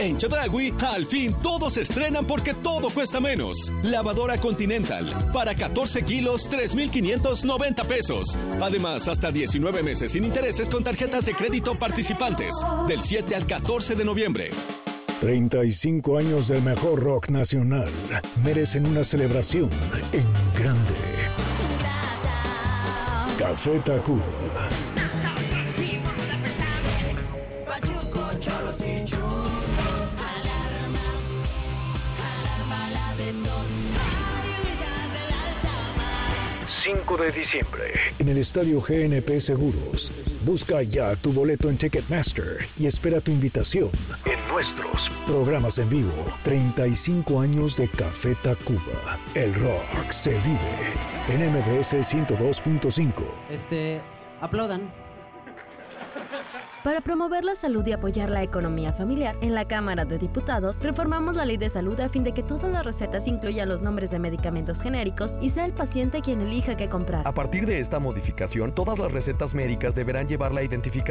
En Chedraui, al fin todos se estrenan porque todo cuesta menos. Lavadora Continental, para 14 kilos, 3,590 pesos. Además, hasta 19 meses sin intereses con tarjetas de crédito participantes. Del 7 al 14 de noviembre. 35 años del mejor rock nacional merecen una celebración en grande. Café Tacuba. 5 de diciembre, en el Estadio GNP Seguros. Busca ya tu boleto en Ticketmaster y espera tu invitación en nuestros programas en vivo. 35 años de Café Tacuba. El rock se vive en MBS 102.5. Aplaudan. Para promover la salud y apoyar la economía familiar, en la Cámara de Diputados reformamos la Ley de Salud a fin de que todas las recetas incluyan los nombres de medicamentos genéricos y sea el paciente quien elija qué comprar. A partir de esta modificación, todas las recetas médicas deberán llevar la identificación